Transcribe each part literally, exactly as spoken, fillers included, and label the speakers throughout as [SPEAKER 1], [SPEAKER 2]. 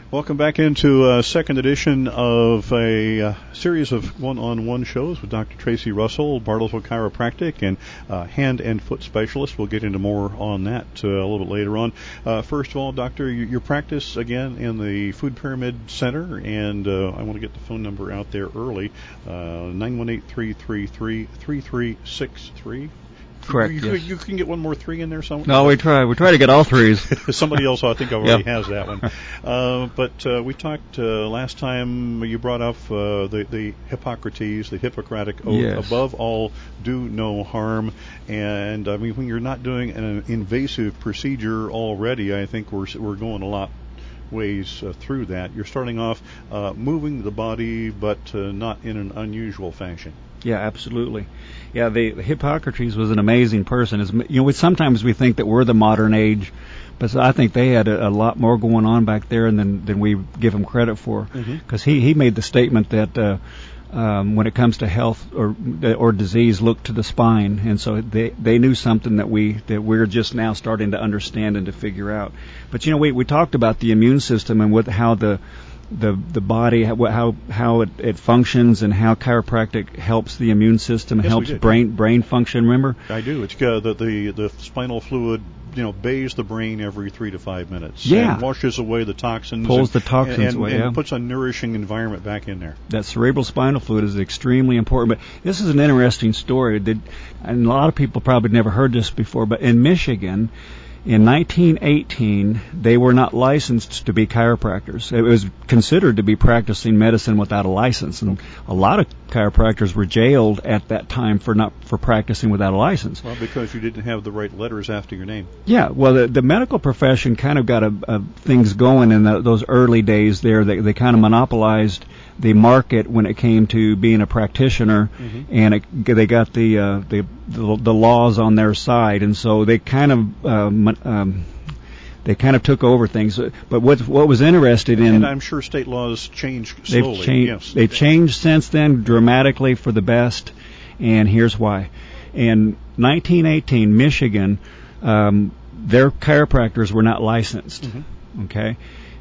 [SPEAKER 1] Welcome back into a second edition of a uh, series of one-on-one shows with Doctor Tracy Russell, Bartlesville Chiropractic, and uh, hand and foot specialist. We'll get into more on that uh, a little bit later on. Uh, first of all, Doctor, your, your practice again in the Food Pyramid Center, and uh, I want to get the phone number out there early, uh, nine one eight, three three three, three three six three.
[SPEAKER 2] Correct.
[SPEAKER 1] You,
[SPEAKER 2] yes.
[SPEAKER 1] you can get one more three in there somewhere.
[SPEAKER 2] No, we try. We try to get all threes.
[SPEAKER 1] Somebody else, I think, already
[SPEAKER 2] Yep.
[SPEAKER 1] has that one. Uh, but uh, we talked uh, last time. You brought up uh, the the Hippocrates, the Hippocratic oath.
[SPEAKER 2] Yes.
[SPEAKER 1] Above all, do no harm. And I mean, when you're not doing an invasive procedure already, I think we're we're going a lot ways uh, through that. You're starting off uh, moving the body, but uh, not in an unusual fashion.
[SPEAKER 2] Yeah, absolutely. Yeah, the, the Hippocrates was an amazing person. As, you know, we, sometimes we think that we're the modern age, but I think they had a, a lot more going on back there than than we give them credit for. Because mm-hmm. he he made the statement that uh, um, when it comes to health or or disease, look to the spine, and so they they knew something that we that we're just now starting to understand and to figure out. But you know, we we talked about the immune system and what how the the the body, how how it, it functions, and how chiropractic helps the immune system,
[SPEAKER 1] yes,
[SPEAKER 2] helps brain brain function. Remember?
[SPEAKER 1] I do. It's uh, the, the the spinal fluid, you know, bathes the brain every three to five minutes.
[SPEAKER 2] Yeah.
[SPEAKER 1] And washes away the toxins.
[SPEAKER 2] Pulls
[SPEAKER 1] and,
[SPEAKER 2] the toxins
[SPEAKER 1] and, and,
[SPEAKER 2] away.
[SPEAKER 1] And
[SPEAKER 2] yeah.
[SPEAKER 1] puts a nourishing environment back in there.
[SPEAKER 2] That cerebral spinal fluid is extremely important. But this is an interesting story that, and a lot of people probably never heard this before. But in Michigan, in nineteen eighteen, they were not licensed to be chiropractors. It was considered to be practicing medicine without a license, and a lot of chiropractors were jailed at that time for not for practicing without a license.
[SPEAKER 1] Well, because you didn't have the right letters after your name.
[SPEAKER 2] Yeah, well, the, the medical profession kind of got a, a, things going in the, those early days there. They, they kind of monopolized the market when it came to being a practitioner, mm-hmm. and it, they got the, uh, the the the laws on their side, and so they kind of um, um, they kind of took over things. But what what was interested in,
[SPEAKER 1] and I'm sure state laws changed slowly.
[SPEAKER 2] They've changed.
[SPEAKER 1] Yes.
[SPEAKER 2] They've changed since then dramatically for the best, and here's why. In nineteen eighteen, Michigan, um, their chiropractors were not licensed. Mm-hmm. Okay,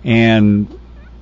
[SPEAKER 2] and.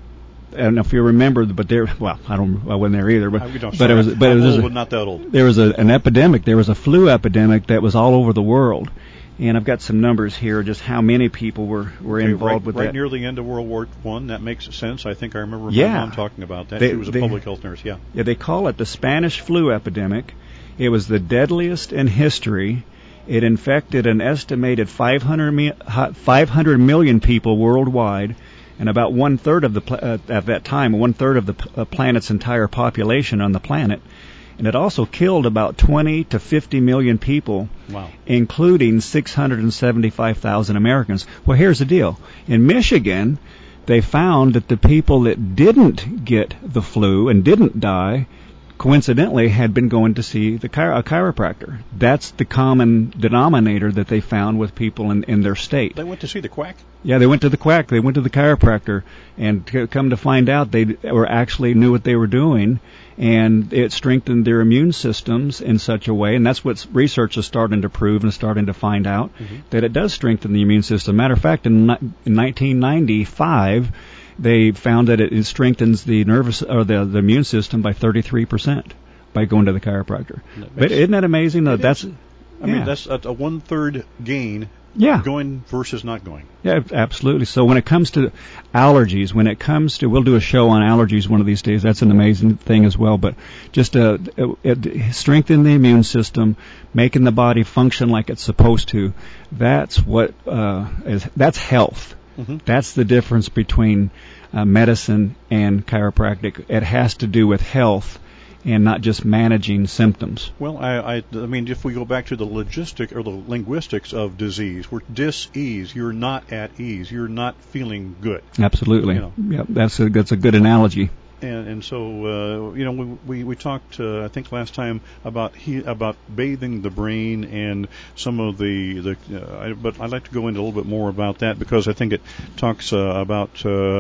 [SPEAKER 2] And if you remember, but there, well, I don't, I wasn't there either, but, but it was, but it was,
[SPEAKER 1] old, but not that old.
[SPEAKER 2] There was a, an epidemic. There was a flu epidemic that was all over the world, and I've got some numbers here, just how many people were, were
[SPEAKER 1] okay,
[SPEAKER 2] involved
[SPEAKER 1] right,
[SPEAKER 2] with
[SPEAKER 1] right
[SPEAKER 2] that.
[SPEAKER 1] Right near the end of World War One, that makes sense. I think I remember
[SPEAKER 2] yeah.
[SPEAKER 1] my mom talking about that.
[SPEAKER 2] They,
[SPEAKER 1] she was a
[SPEAKER 2] they,
[SPEAKER 1] public health nurse. Yeah.
[SPEAKER 2] Yeah, they call it the Spanish flu epidemic. It was the deadliest in history. It infected an estimated five hundred, five hundred million people worldwide. And about one third of the pl- uh, at that time, one third of the p- uh, planet's entire population on the planet, and it also killed about twenty to fifty million people,
[SPEAKER 1] wow.
[SPEAKER 2] including six hundred seventy-five thousand Americans. Well, here's the deal: in Michigan, they found that the people that didn't get the flu and didn't die, coincidentally, had been going to see the chiro- a chiropractor. That's the common denominator that they found with people in, in their state.
[SPEAKER 1] They went to see the quack?
[SPEAKER 2] Yeah, they went to the quack. They went to the chiropractor, and to come to find out, they were actually knew what they were doing, and it strengthened their immune systems in such a way, and that's what research is starting to prove and starting to find out, mm-hmm. that it does strengthen the immune system. Matter of fact, in, in nineteen ninety-five, they found that it strengthens the nervous or the, the immune system by thirty-three percent by going to the chiropractor. But isn't that amazing? No, that's
[SPEAKER 1] is. I
[SPEAKER 2] yeah.
[SPEAKER 1] mean, that's a, a one-third gain.
[SPEAKER 2] Yeah.
[SPEAKER 1] Going versus not going.
[SPEAKER 2] Yeah, absolutely. So when it comes to allergies, when it comes to, we'll do a show on allergies one of these days. That's an amazing thing as well. But just uh, uh, strengthen the immune system, making the body function like it's supposed to. That's what uh, is. That's health. Mm-hmm. That's the difference between uh, medicine and chiropractic. It has to do with health and not just managing symptoms.
[SPEAKER 1] Well, I, I, I mean, if we go back to the logistic or the linguistics of disease, we're dis-ease. You're not at ease. You're not feeling good.
[SPEAKER 2] Absolutely. You know. Yeah, that's a that's a good analogy.
[SPEAKER 1] And, and so, uh, you know, we we, we talked, uh, I think, last time about he, about bathing the brain and some of the the. Uh, I, but I'd like to go into a little bit more about that because I think it talks uh, about. Uh,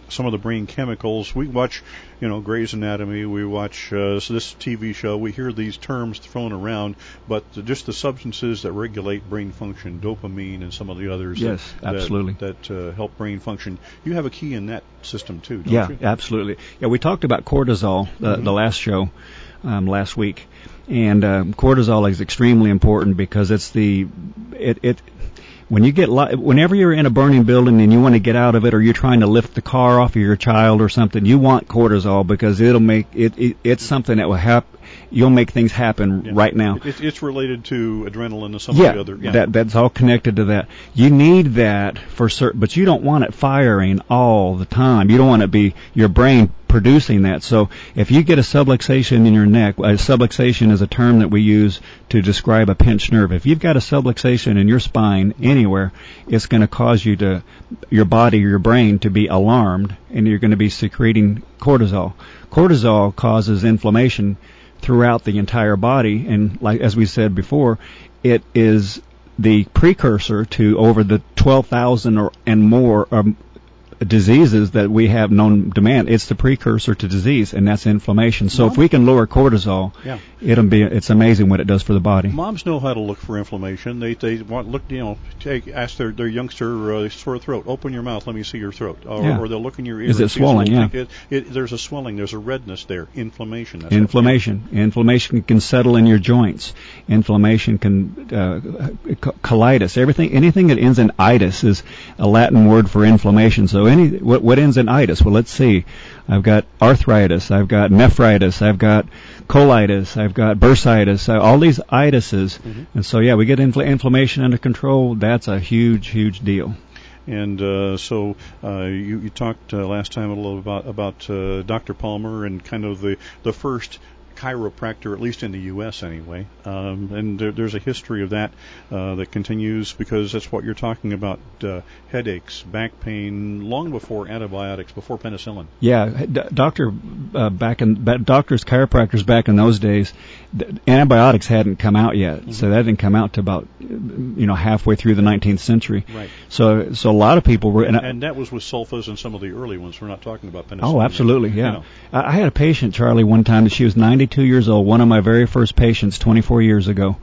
[SPEAKER 1] some of the brain chemicals. We watch, you know, Grey's Anatomy. We watch uh, this T V show. We hear these terms thrown around, but the, just the substances that regulate brain function, dopamine and some of the others.
[SPEAKER 2] Yes,
[SPEAKER 1] that,
[SPEAKER 2] absolutely.
[SPEAKER 1] That, that uh, help brain function. You have a key in that system too, don't
[SPEAKER 2] yeah,
[SPEAKER 1] you?
[SPEAKER 2] Yeah, absolutely. Yeah, we talked about cortisol uh, mm-hmm. the last show, um, last week, and um, cortisol is extremely important because it's the it it. When you get, li- whenever you're in a burning building and you want to get out of it, or you're trying to lift the car off of your child or something, you want cortisol because it'll make it. it it's something that will happen. You'll make things happen
[SPEAKER 1] yeah.
[SPEAKER 2] right now.
[SPEAKER 1] It, it's related to adrenaline and some
[SPEAKER 2] yeah,
[SPEAKER 1] of the other. Yeah,
[SPEAKER 2] that that's all connected to that. You need that for certain, but you don't want it firing all the time. You don't want to be your brain producing that. So if you get a subluxation in your neck, a subluxation is a term that we use to describe a pinched nerve. If you've got a subluxation in your spine anywhere, it's going to cause you to, your body, your brain to be alarmed, and you're going to be secreting cortisol. Cortisol causes inflammation throughout the entire body, and like as we said before, it is the precursor to over the twelve thousand or and more um, diseases that we have known demand. It's the precursor to disease, and that's inflammation. So
[SPEAKER 1] Mom,
[SPEAKER 2] if we can lower cortisol,
[SPEAKER 1] yeah.
[SPEAKER 2] it'll be it's amazing what it does for the body.
[SPEAKER 1] Moms know how to look for inflammation. They they want look you know take ask their their youngster uh, sore throat. Open your mouth. Let me see your throat. Or,
[SPEAKER 2] yeah.
[SPEAKER 1] or they'll look in your ear.
[SPEAKER 2] Is it swollen? Yeah.
[SPEAKER 1] It, it, there's a swelling. There's a redness there. Inflammation. That's
[SPEAKER 2] Inflammation. Inflammation can settle in your joints. Inflammation can uh, colitis. Everything. Anything that ends in itis is a Latin word for inflammation. So any what, what ends in itis? Well, let's see. I've got arthritis. I've got nephritis. I've got colitis. I've got bursitis. Uh, all these itises. Mm-hmm. And so, yeah, we get infl- inflammation under control. That's a huge, huge deal.
[SPEAKER 1] And uh, so uh, you, you talked uh, last time a little about about uh, Doctor Palmer and kind of the the first chiropractor, at least in the U S anyway. Um, and there, there's a history of that uh, that continues because that's what you're talking about, uh, headaches, back pain, long before antibiotics, before penicillin.
[SPEAKER 2] Yeah, d- doctor, uh, back in, b- doctors, chiropractors back in those days, d- antibiotics hadn't come out yet. Mm-hmm. So that didn't come out to about, you know, halfway through the nineteenth century.
[SPEAKER 1] Right.
[SPEAKER 2] So, so a lot of people were...
[SPEAKER 1] And,
[SPEAKER 2] and,
[SPEAKER 1] and that was with sulfas and some of the early ones. We're not talking about penicillin.
[SPEAKER 2] Oh, absolutely, yeah.
[SPEAKER 1] You know.
[SPEAKER 2] I, I had a patient, Charlie, one time that she was ninety-two years old, one of my very first patients twenty-four years ago.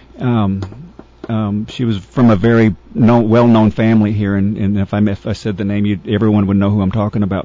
[SPEAKER 2] Um, um, she was from a very known, well-known family here, and, and if, I, if I said the name, you'd, everyone would know who I'm talking about.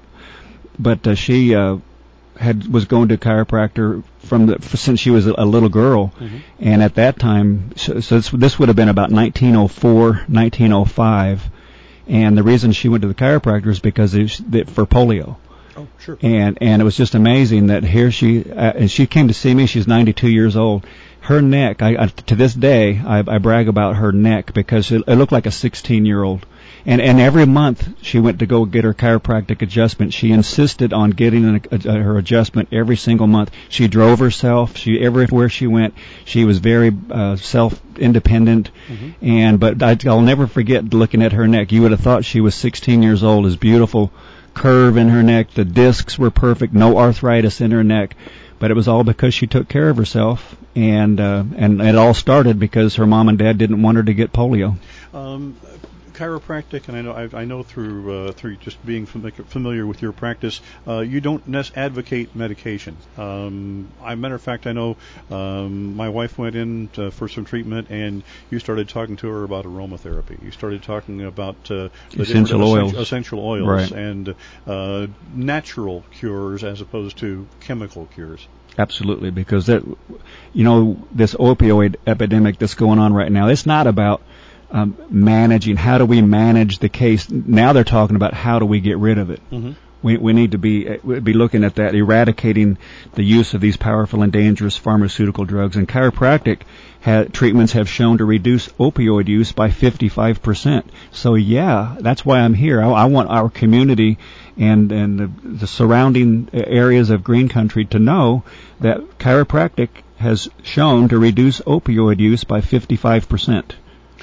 [SPEAKER 2] But uh, she uh, had was going to a chiropractor from the, since she was a, a little girl, mm-hmm. and at that time, so, so this, this would have been about nineteen oh four, nineteen oh five, and the reason she went to the chiropractor is because it was, that for polio.
[SPEAKER 1] Oh, sure.
[SPEAKER 2] And and it was just amazing that here she uh, and she came to see me. She's ninety-two years old. Her neck, I, I to this day, I, I brag about her neck because it, it looked like a sixteen-year-old. And and every month she went to go get her chiropractic adjustment. She insisted on getting an, a, a, her adjustment every single month. She drove herself. She everywhere she went, she was very uh, self-independent. Mm-hmm. And but I, I'll never forget looking at her neck. You would have thought she was sixteen years old. As beautiful curve in her neck. The discs were perfect. No arthritis in her neck. But it was all because she took care of herself, and uh, and it all started because her mom and dad didn't want her to get polio. Um,
[SPEAKER 1] chiropractic, and I know I, I know through uh, through just being familiar with your practice, uh, you don't nes- advocate medication. Um, I matter of fact, I know um, my wife went in to, for some treatment, and you started talking to her about aromatherapy. You started talking about uh, the
[SPEAKER 2] essential oils,
[SPEAKER 1] essential, essential oils,
[SPEAKER 2] right.
[SPEAKER 1] and uh, natural cures as opposed to chemical cures.
[SPEAKER 2] Absolutely, because that, you know, this opioid epidemic that's going on right now, it's not about um, managing. How do we manage the case? Now they're talking about how do we get rid of it. Mm-hmm. We we need to be be looking at that, eradicating the use of these powerful and dangerous pharmaceutical drugs. And chiropractic ha- treatments have shown to reduce opioid use by fifty-five percent. So yeah, that's why I'm here. I, I want our community and and the, the surrounding areas of Green Country to know that chiropractic has shown to reduce opioid use by fifty-five percent.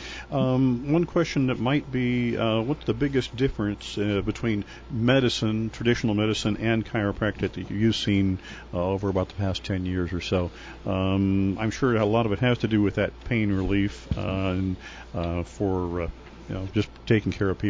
[SPEAKER 1] Um, one question that might be, uh, what's the biggest difference uh, between medicine, traditional medicine, and chiropractic that you've seen uh, over about the past ten years or so? Um, I'm sure a lot of it has to do with that pain relief uh, and uh, for uh, you know just taking care of people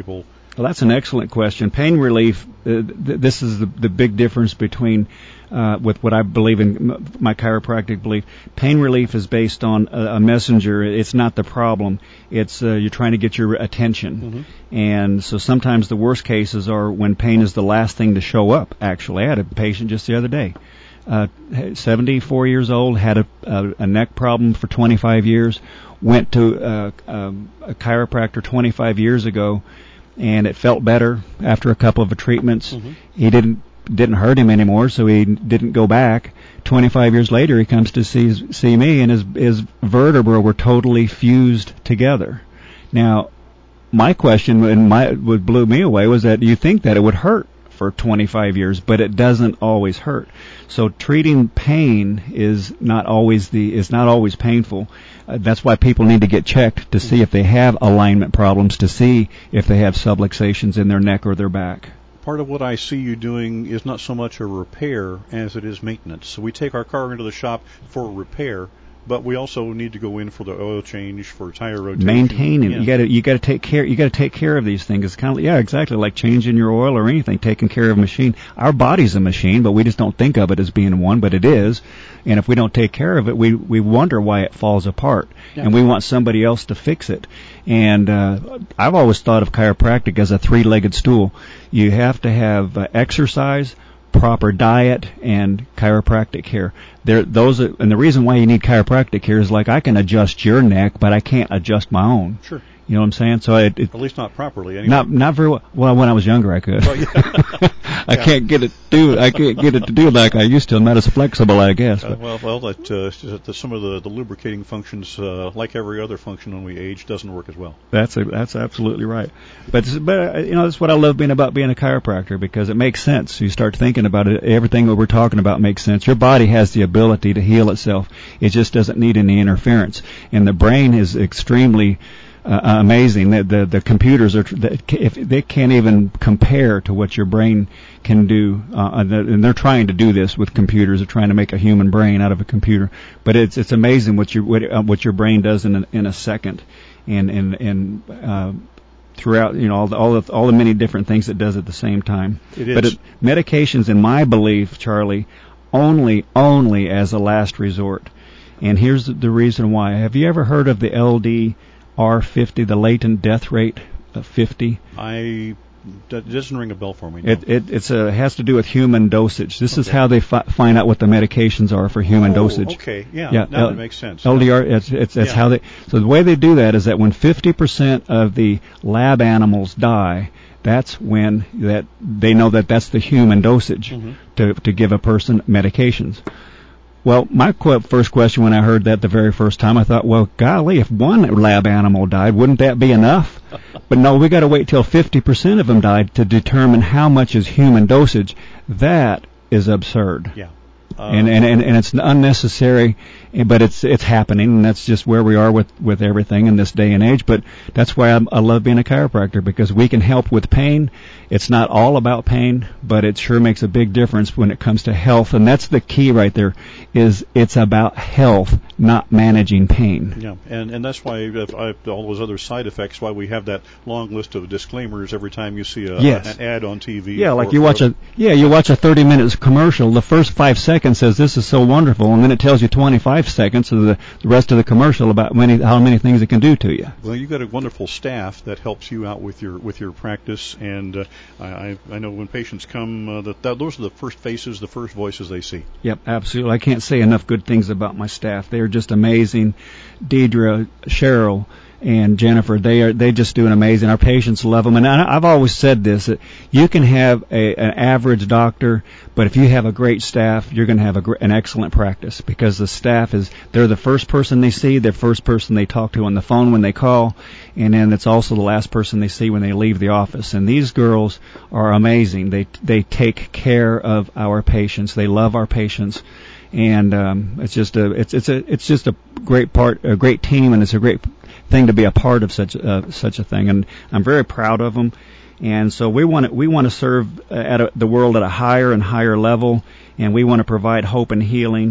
[SPEAKER 2] Well, that's an excellent question. Pain relief, uh, th- this is the, the big difference between uh, with what I believe in, m- my chiropractic belief. Pain relief is based on a, a messenger. It's not the problem. It's uh, you're trying to get your attention. Mm-hmm. And so sometimes the worst cases are when pain is the last thing to show up, actually. I had a patient just the other day. Uh, seventy-four years old, had a, a, a neck problem for twenty-five years, went to uh, um, a chiropractor twenty-five years ago, and it felt better after a couple of treatments. Mm-hmm. He didn't didn't hurt him anymore, so he didn't go back. twenty-five years later, he comes to see see me, and his his vertebrae were totally fused together. Now, my question and my what blew me away was that you think that it would hurt for twenty-five years, but it doesn't always hurt. So treating pain is not always the is not always painful. Uh, that's why people need to get checked to see if they have alignment problems, to see if they have subluxations in their neck or their back.
[SPEAKER 1] Part of what I see you doing is not so much a repair as it is maintenance. So we take our car into the shop for repair, but we also need to go in for the oil change, for tire rotation.
[SPEAKER 2] Maintaining.
[SPEAKER 1] Yeah.
[SPEAKER 2] You got to you got to take care. You got to take care of these things. It's kind of yeah, exactly like changing your oil or anything. Taking care of a machine. Our body's a machine, but we just don't think of it as being one, but it is. And if we don't take care of it, we we wonder why it falls apart, yeah. And we want somebody else to fix it. And uh, I've always thought of chiropractic as a three-legged stool. You have to have uh, exercise, proper diet, and chiropractic care. There, those, are, and the reason why you need chiropractic care is like I can adjust your neck, but I can't adjust my own.
[SPEAKER 1] Sure.
[SPEAKER 2] You know what I'm saying? So it, it
[SPEAKER 1] at least not properly. Anyway.
[SPEAKER 2] Not not very well. Well, when I was younger, I could.
[SPEAKER 1] Well, yeah.
[SPEAKER 2] I
[SPEAKER 1] yeah.
[SPEAKER 2] can't get it do. I can't get it to do like I used to. I'm not as flexible, I guess.
[SPEAKER 1] Uh, well, well, that, uh, the, some of the, the lubricating functions, uh, like every other function when we age, doesn't work as well.
[SPEAKER 2] That's a, that's absolutely right. But but uh, you know that's what I love being about being a chiropractor, because it makes sense. You start thinking about it. Everything that we're talking about makes sense. Your body has the ability to heal itself. It just doesn't need any interference. And the brain is extremely Uh, amazing. The, the the computers are if they can't even compare to what your brain can do, uh, and they're trying to do this with computers. They're trying to make a human brain out of a computer, but it's it's amazing what your what, uh, what your brain does in a, in a second, and and and uh, throughout you know all the all the all the many different things it does at the same time.
[SPEAKER 1] It is.
[SPEAKER 2] But it, medications, in my belief, Charlie, only only as a last resort. And here's the, the reason why. Have you ever heard of the L D R fifty, the latent death rate of fifty?
[SPEAKER 1] I that doesn't ring a bell for me. No.
[SPEAKER 2] It it it's a, has to do with human dosage. This
[SPEAKER 1] okay.
[SPEAKER 2] is how they fi- find out what the medications are for human
[SPEAKER 1] oh,
[SPEAKER 2] dosage.
[SPEAKER 1] Okay, yeah,
[SPEAKER 2] yeah
[SPEAKER 1] now
[SPEAKER 2] L-
[SPEAKER 1] it makes sense.
[SPEAKER 2] L D R, it's it's that's
[SPEAKER 1] yeah.
[SPEAKER 2] how they. So the way they do that is that when fifty percent of the lab animals die, that's when that they know that that's the human dosage mm-hmm. to to give a person medications. Well, my qu- first question when I heard that the very first time, I thought, well, golly, if one lab animal died, wouldn't that be enough? But no, we got to wait till fifty percent of them died to determine how much is human dosage. That is absurd.
[SPEAKER 1] Yeah. Uh,
[SPEAKER 2] and, and, and, and it's unnecessary, but it's it's happening, and that's just where we are with, with everything in this day and age. But that's why I, I love being a chiropractor, because we can help with pain. It's not all about pain, but it sure makes a big difference when it comes to health, and that's the key right there, is it's about health, not managing pain.
[SPEAKER 1] Yeah, and, and that's why if I, all those other side effects, why we have that long list of disclaimers every time you see a,
[SPEAKER 2] yes.
[SPEAKER 1] an ad on T V.
[SPEAKER 2] Yeah,
[SPEAKER 1] for,
[SPEAKER 2] like you watch a yeah you watch a thirty minutes commercial. The first five seconds says this is so wonderful, and then it tells you twenty-five seconds of the, the rest of the commercial about many how many things it can do to you.
[SPEAKER 1] Well, you've got a wonderful staff that helps you out with your with your practice, and uh, I I know when patients come, uh, that, that those are the first faces, the first voices they see.
[SPEAKER 2] Yep, absolutely. I can't say enough good things about my staff. They are just amazing. Deidre, Cheryl, and Jennifer, they are they just do an amazing. Our patients love them, and I, I've always said this: that you can have a, an average doctor, but if you have a great staff, you're going to have a, an excellent practice, because the staff is they're the first person they see, the first person they talk to on the phone when they call, and then it's also the last person they see when they leave the office. And these girls are amazing. They they take care of our patients. They love our patients. And um, it's just a it's it's a it's just a great part, a great team, and it's a great thing to be a part of such uh, such a thing. And I'm very proud of them. And so we want to we want to serve at a, the world at a higher and higher level, and we want to provide hope and healing.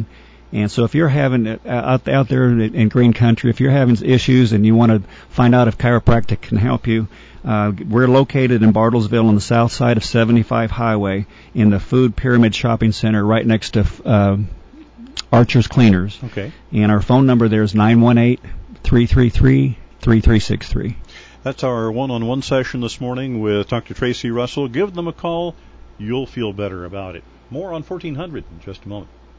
[SPEAKER 2] And so if you're having uh, out out there in, in green country, if you're having issues and you want to find out if chiropractic can help you, uh, we're located in Bartlesville on the south side of seventy-five Highway in the Food Pyramid Shopping Center, right next to uh, Archer's Cleaners.
[SPEAKER 1] Okay.
[SPEAKER 2] And our phone number there is nine one eight, three three three, three three six three.
[SPEAKER 1] That's our one-on-one session this morning with Doctor Tracy Russell. Give them a call. You'll feel better about it. More on fourteen hundred in just a moment.